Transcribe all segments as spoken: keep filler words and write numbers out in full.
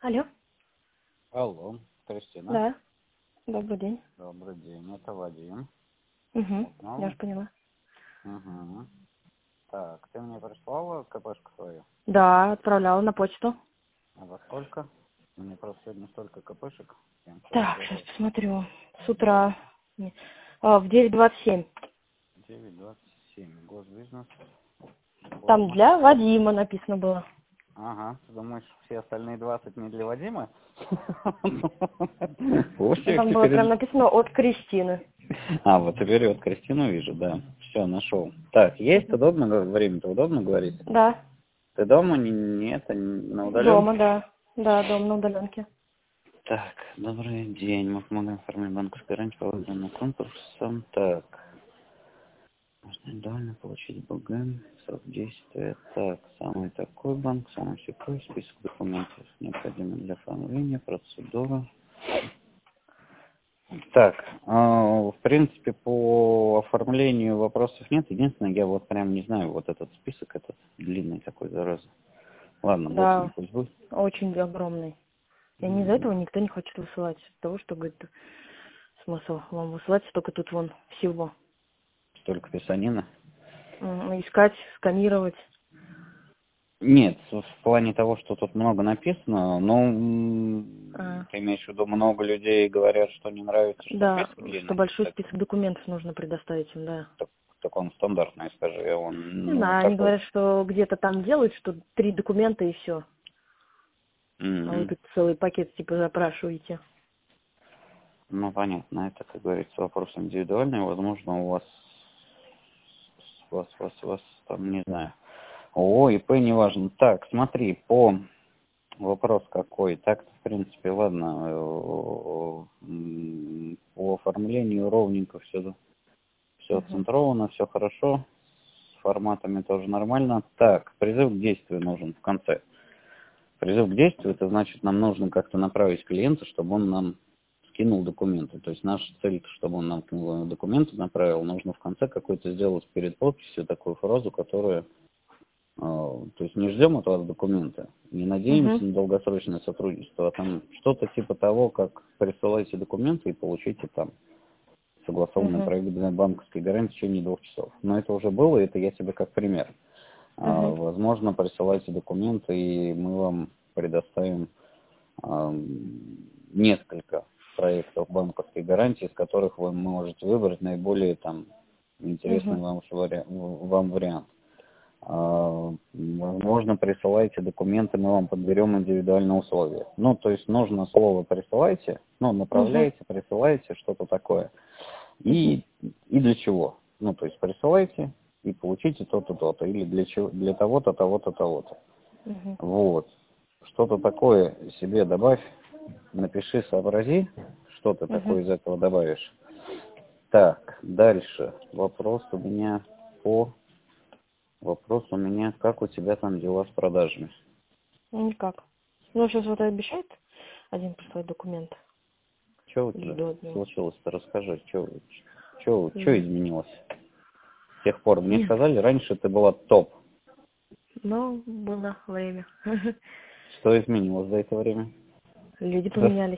Алло. Алло, Кристина. Да. Добрый день. Добрый день, это Вадим. Угу. Узнал? Я уже поняла. Угу. Так, ты мне прислала КПшку свою? Да, отправляла на почту. А во сколько? Мне просто сегодня столько КПшек. Я сейчас Так, сейчас сделаю. посмотрю. С утра. Не. А, в девять двадцать семь. девять двадцать семь. Госбизнес. Там Форма. для Вадима написано было. Ага, ты думаешь, все остальные двадцать не для Вадима? Ну, там было прям написано от Кристины. А, вот теперь вот Кристину вижу, да. Все, нашел. Так, есть удобно, время-то удобно говорить? Да. Ты дома? Не- Нет, а не- на удаленке? Дома, да. Да, дома на удаленке. Так, добрый день. Мы помогаем оформить банковскую гарантию по выбранным конкурсам. Так, можно индивидуально получить БГ, срок действия. Так, самый такой банк, самый секой, список документов, необходимых для оформления, процедура. Так, э, в принципе, по оформлению вопросов нет. Единственное, я вот прям не знаю, вот этот список, этот длинный такой, зараза. Ладно, бог с ним, Да, пусть будет. очень огромный. И они из-за этого никто не хочет высылать. Из-за того, что, говорит, смысл вам высылать, столько тут вон всего. Столько писанина. М, Искать, сканировать. Нет, в плане того, что тут много написано, ну, м, А, ты имеешь в виду, много людей говорят, что не нравится, что да, список что длинный. большой Так, список документов нужно предоставить им, да. так, так он стандартный, скажи, он, Не ну, знаю, они такой. говорят, что где-то там делают, что три документа и все. А вы М, тут целый пакет типа запрашиваете. Ну, понятно, это, как говорится, вопрос индивидуальный, возможно, у вас, у вас, у вас, у вас, там, не знаю, ООО, ИП, неважно. Так, смотри, по вопрос какой. Так, в принципе, ладно, э, м, по оформлению ровненько все. Все Угу. отцентровано, все хорошо. С форматами тоже нормально. Так, призыв к действию нужен в конце. Призыв к действию, это значит, нам нужно как-то направить клиента, чтобы он нам скинул документы. То есть наша цель, чтобы он нам документы направил, нужно в конце какой-то сделать перед подписью такую фразу, которая, э, то есть не ждем от вас документы, не Угу. надеемся на долгосрочное сотрудничество, а там что-то типа того, как присылайте документы и получите там согласованный Угу. проект банковской гарантии в течение двух часов. Но это уже было, это я себе как пример. А, Угу. возможно, присылайте документы, и мы вам предоставим а, несколько проектов банковской гарантии, из которых вы можете выбрать наиболее там интересный Угу. вам, вари- вам вариант. А, возможно, присылайте документы, мы вам подберем индивидуальные условия. Ну, то есть нужно слово присылайте, ну, Угу. направляйте, присылайте, что-то такое. Угу. И, и для чего? Ну, то есть присылайте и получите то-то, то-то. Или для чего, для того-то, того-то, того-то. Угу. Вот. Что-то такое себе добавь, напиши, сообрази, что ты Угу. такое из этого добавишь. Так, дальше. Вопрос у меня по... Вопрос у меня, как у тебя там дела с продажами? Ну, никак. Ну, сейчас вот обещает один прислать документ. Что у тебя Жду от него. случилось-то? Расскажи, что, что, что М. изменилось с тех пор? Мне Нет. сказали, раньше ты была топ. Но было время. Что изменилось за это время? Люди Да. поменялись.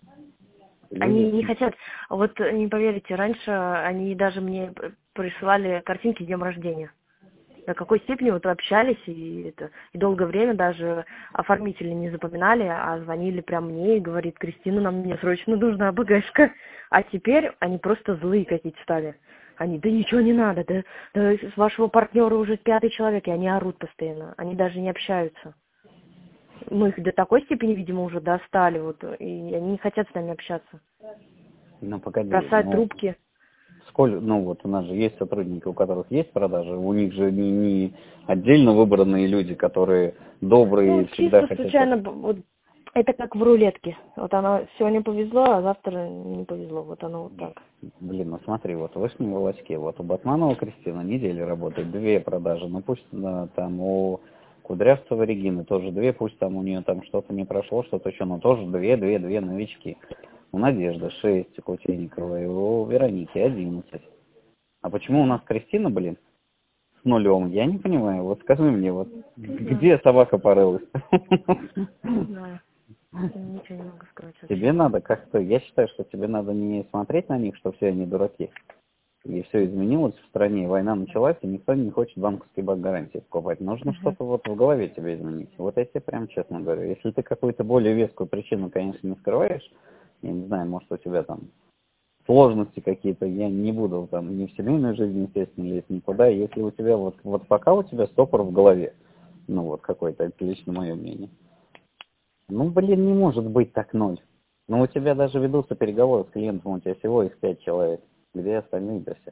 Они Люди? не хотят, вот не поверите, раньше они даже мне п- присылали картинки с днем рождения. До какой степени вот общались, и это и долгое время даже оформители не запоминали, а звонили прям мне и говорит: Кристина, нам мне срочно нужна АБГшка. А теперь они просто злые какие-то стали. Они: да ничего не надо, да, да с вашего партнера уже пятый человек, и они орут постоянно. Они даже не общаются. Мы их до такой степени, видимо, уже достали, вот, и они не хотят с нами общаться. Ну, погоди, Бросают ну, трубки. сколь, ну, вот у нас же есть сотрудники, у которых есть продажи, у них же не, не отдельно выбранные люди, которые добрые Ну, и всегда чисто хотят... случайно, б- вот, это как в рулетке. Вот оно сегодня повезло, а завтра не повезло. Вот оно вот так. Блин, ну смотри, вот в Вышнем Волочке, вот у Батманова Кристина неделю работает, две продажи, ну пусть да, там у Кудрявцева Регины тоже две, пусть там у нее там что-то не прошло, что-то еще, но тоже две, две, две новички. У Надежды шесть, у Кутейниковой, у Вероники одиннадцать. А почему у нас Кристина, блин, с нулем? Я не понимаю. Вот скажи мне, вот Не знаю, где собака порылась? не знаю. Ничего не могу сказать. Тебе надо как-то, я считаю, что тебе надо не смотреть на них, что все они дураки. И все изменилось в стране, война началась, и никто не хочет банковские банк-гарантии покупать. Нужно Угу. что-то вот в голове тебе изменить. Вот я тебе прям честно говорю. Если ты какую-то более вескую причину, конечно, не скрываешь, я не знаю, может, у тебя там сложности какие-то, я не буду там ни в семейной жизни, естественно, лезть никуда. Если у тебя вот, вот пока у тебя стопор в голове, ну вот какой-то, это лично мое мнение. Ну, блин, не может быть так ноль. Ну, у тебя даже ведутся переговоры с клиентом, у тебя всего их пять человек. Где остальные-то все?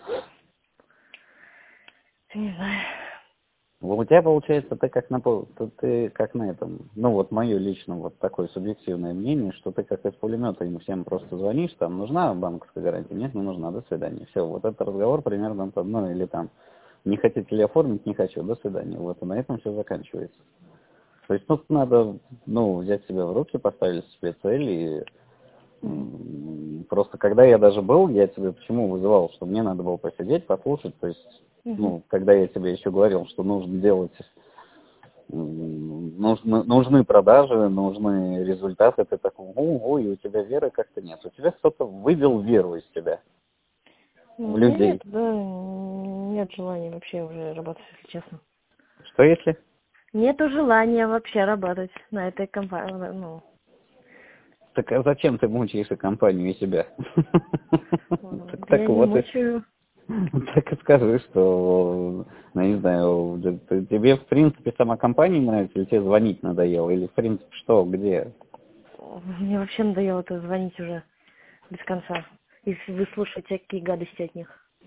Не знаю. Вот у тебя получается, ты как на, пол- ты, ты как на этом, ну вот мое лично вот такое субъективное мнение, что ты как из пулемета им всем просто звонишь, там нужна банковская гарантия, нет, не нужна, до свидания. Все, вот этот разговор примерно, ну или там, не хотите ли оформить, не хочу, до свидания. Вот и на этом все заканчивается. То есть тут надо, ну, взять себя в руки, поставить себе цель и Угу. м, просто когда я даже был, я тебе почему вызывал, что мне надо было посидеть, послушать, то есть, Угу. ну, когда я тебе еще говорил, что нужно делать, м, нужны, нужны продажи, нужны результаты, ты такой, ого, и у тебя веры как-то нет. У тебя кто-то вывел веру из тебя, У в меня нет, людей. да, нет желания вообще уже работать, если честно. Что если? Нету желания вообще работать на этой компании, ну, Так а зачем ты мучаешь и компанию, и себя? м, Так я так не вот и... мучаю. Так и скажи, что, ну, не знаю, ты- тебе, в принципе, сама компания нравится, или тебе звонить надоело, или, в принципе, что, где? Мне вообще надоело это звонить уже без конца. И выслушать всякие гадости от них.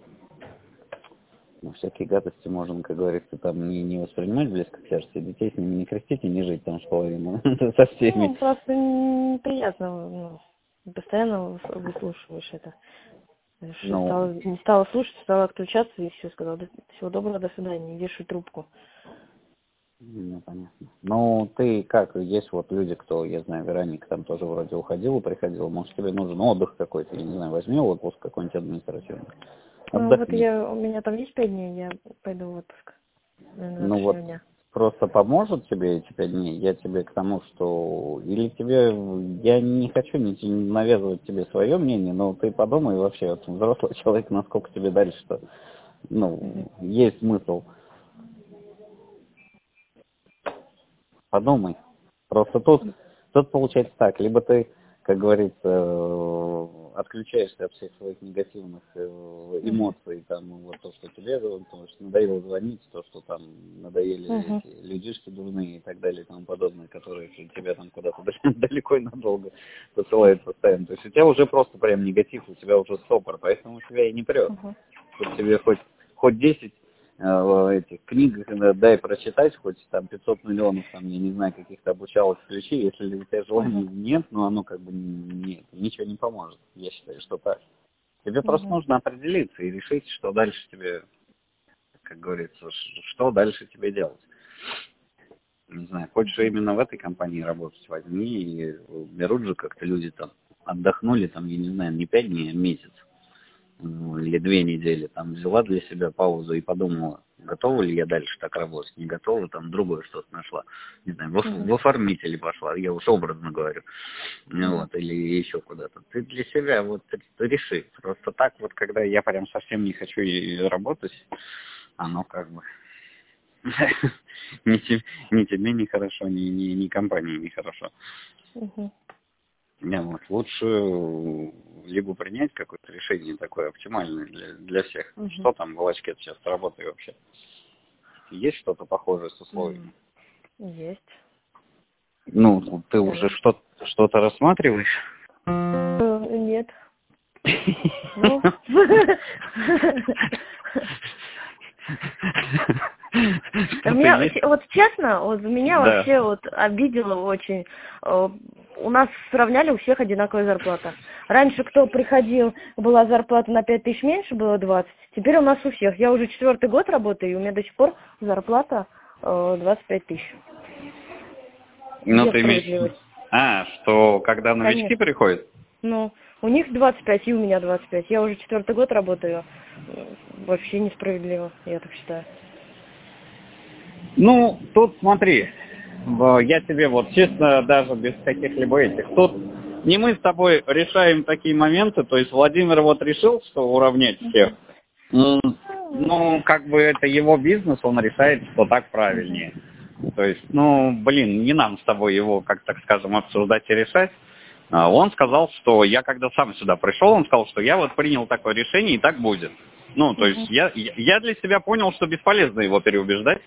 Ну, всякие гадости можно, как говорится, там не, не воспринимать близко к сердцу, и детей с ними не крестить и не жить там с половиной, со всеми. Ну, просто неприятно, ну, постоянно выс- выслушиваешь это. Что Ну, стала, не стала слушать, стала отключаться и все, сказала, «Да, всего доброго, до свидания, вешай трубку». ну, понятно. Ну, ты как, есть вот люди, кто, я знаю, Вероника там тоже вроде уходила, приходила, может, тебе нужен отдых какой-то, я не знаю, возьми отпуск какой-нибудь административный, Ну, вот отдохни. я, у меня там есть пять дней, я пойду в отпуск на Ну завтрашнего вот дня. просто поможет тебе эти пять дней, я тебе к тому, что или тебе, я не хочу не те- навязывать тебе свое мнение, но ты подумай вообще, вот взрослый человек, насколько тебе дальше-то, Угу. ну, есть смысл. Подумай. Просто тут, тут получается так, либо ты, как говорится, э, отключаешься от всех своих негативных э, Угу. эмоций, там, вот то, что тебе, то, что надоело звонить, то, что там надоели Угу. эти людишки дурные и так далее и тому подобное, которые тебя там куда-то далеко и надолго посылают постоянно. То есть у тебя уже просто прям негатив, у тебя уже стопор, поэтому тебя и не прет. Угу. Тут тебе хоть, хоть десять э, этих книг э, дай прочитать, хоть там пятьсот миллионов, там, я не знаю, каких-то обучалок включи, если у тебя желания Угу. нет, но оно как бы не, ничего не поможет. Я считаю, что так. Тебе просто Угу. нужно определиться и решить, что дальше тебе, как говорится, ш- что дальше тебе делать. Не знаю, хочешь Угу. именно в этой компании работать, возьми, и берут же как-то люди там, отдохнули там, я не знаю, не пять дней, а месяц. Ну, или две недели, там взяла для себя паузу и подумала, готова ли я дальше так работать, не готова, там другое что-то нашла, не знаю, в, Угу. в оформители пошла, я уж образно говорю, ну, Угу. вот, или еще куда-то. Ты для себя вот ты, ты реши, просто так вот, когда я прям совсем не хочу и работать, оно как бы ни те- ни тебе не хорошо, ни, ни, ни компании не хорошо. Угу. Не, вот, лучше э, либо принять какое-то решение такое оптимальное для, для всех. Угу. Что там в Волочке сейчас с работой вообще? Есть что-то похожее с условиями? Есть. Ну, ты уже Постоянно. что, что-то рассматриваешь? Э, Нет. Ну. Что-то Меня, есть? вот честно, вот меня Да. вообще вот обидело очень. Э, У нас сравняли у всех одинаковая зарплата. Раньше кто приходил, была зарплата на пять тысяч меньше, было двадцать. Теперь у нас у всех. Я уже четвертый год работаю, и у меня до сих пор зарплата э, двадцать пять тысяч. Ну, Где ты имеешь... справедливость? А, что когда новички Конечно. приходят? Ну, у них двадцать пять, и у меня двадцать пять. Я уже четвертый год работаю. Э, Вообще несправедливо, я так считаю. Ну, тут смотри. я тебе вот честно, даже без каких-либо этих, тут не мы с тобой решаем такие моменты, то есть Владимир вот решил, что уравнять всех, ну, как бы это его бизнес, он решает, что так правильнее. То есть, ну, блин, не нам с тобой его, как так скажем, обсуждать и решать. Он сказал, что я когда сам сюда пришел, он сказал, что я вот принял такое решение и так будет. Ну, то есть я, я для себя понял, что бесполезно его переубеждать.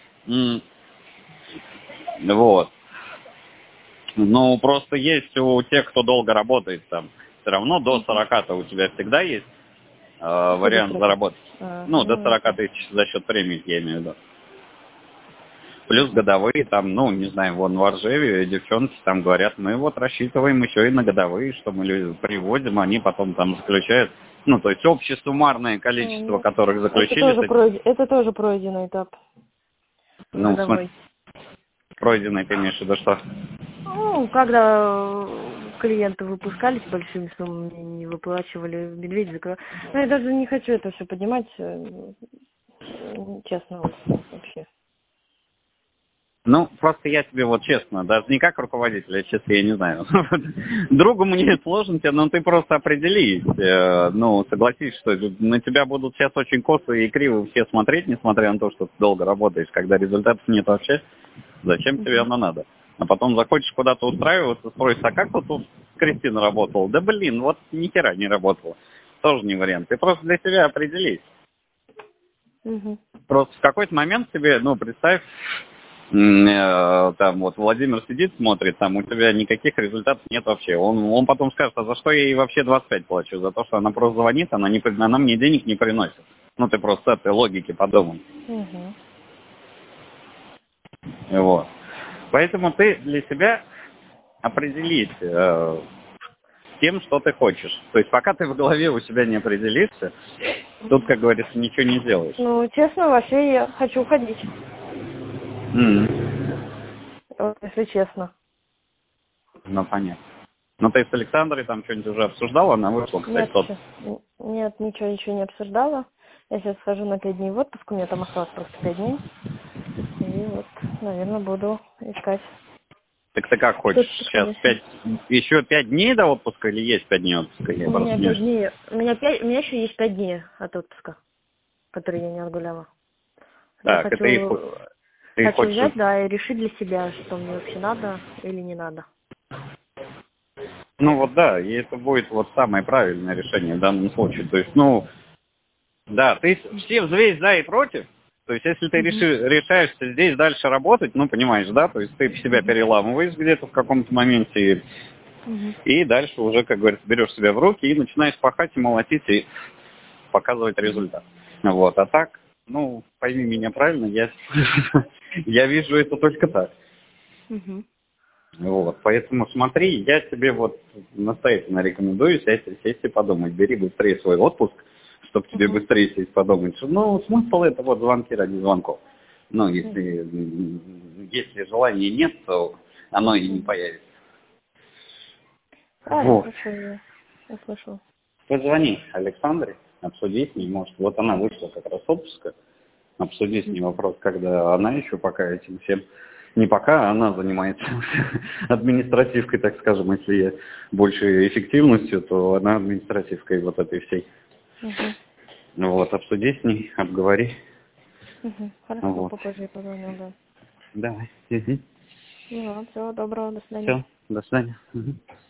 Вот. Ну, просто есть у тех, кто долго работает там, все равно до сорока-то у тебя всегда есть э, вариант заработать. А, ну, до сорока тысяч за счет премии, я имею в виду. Плюс годовые там, ну, не знаю, вон в Оржеве девчонки там говорят, мы вот рассчитываем еще и на годовые, что мы приводим, они потом там заключают, ну, то есть общее суммарное количество, mm-hmm. которых заключили. Это тоже, пройд... это тоже пройденный этап. Ну, в смысле, пройденный, ты имеешь в виду что? Ну, когда клиенты выпускались большими суммами, не выплачивали, медведь закрывал. Ну, я даже не хочу это все поднимать, честно, вообще. Ну, просто я тебе вот честно, даже не как руководитель, а честно, я не знаю. Другу мне сложно тебе, но ты просто определи, ну, согласись, что на тебя будут сейчас очень косо и криво все смотреть, несмотря на то, что ты долго работаешь, когда результатов нет вообще, зачем тебе оно надо? А потом захочешь куда-то устраиваться, спросишь, а как вот тут Кристина работала? Да блин, вот ни хера не работала. Тоже не вариант. Ты просто для себя определись. Угу. Просто в какой-то момент тебе, ну, представь, там вот Владимир сидит, смотрит, там у тебя никаких результатов нет вообще. Он, он потом скажет, а за что я ей вообще двадцать пять плачу? За то, что она просто звонит, она, не, она мне денег не приносит. Ну, ты просто с этой логики подумай. Угу. Вот. Поэтому ты для себя определись э, тем, что ты хочешь. То есть пока ты в голове у себя не определишься, тут, как говорится, ничего не сделаешь. Ну, честно, вообще я хочу ходить. Mm. Вот, если честно. Ну, понятно. Ну, ты с Александрой там что-нибудь уже обсуждала? Она вышла, кстати, Нет, тот. еще, нет, ничего еще не обсуждала. Я сейчас схожу на пять дней в отпуск, у меня там осталось просто пять дней. И вот, наверное, буду искать. Так ты как хочешь? Сейчас пять, еще пять дней до отпуска или есть пять дней отпуска? Я у меня пять дней, у меня пять, у меня еще есть пять дней от отпуска, которые я не отгуляла. Так, я хочу, это их, ты хочу хочешь... взять, да, и решить для себя, что мне вообще надо или не надо. Ну вот да, и это будет вот самое правильное решение в данном случае. То есть, ну, да, ты все взвесь за и против. То есть, если ты mm-hmm. реши, решаешься здесь дальше работать, ну, понимаешь, да, то есть ты себя переламываешь где-то в каком-то моменте, mm-hmm. и дальше уже, как говорится, берешь себя в руки и начинаешь пахать и молотить, и показывать результат. Вот, а так, ну, пойми меня правильно, я, я вижу это только так. Mm-hmm. Вот, поэтому смотри, я тебе вот настоятельно рекомендую сесть, сесть и подумать, бери быстрее свой отпуск, чтобы тебе uh-huh. быстрее сесть подумать, что, ну, смысл это вот звонки ради звонков. Ну, если, uh-huh. если желания нет, то оно и не появится. А, вот. я слышала. Я слышала. Позвони Александре, обсуди с ней, может, вот она вышла как раз с отпуска, обсуди с ней вопрос, когда она еще пока этим всем, не пока, а она занимается административкой, так скажем, если я больше эффективностью, то она административкой вот этой всей. Угу. Вот, обсуди с ней, обговори. Угу. Хорошо, вот. Попозже я позвоню, да. Давай. Угу. Ну, все, доброго, до свидания. Все, до свидания. Угу.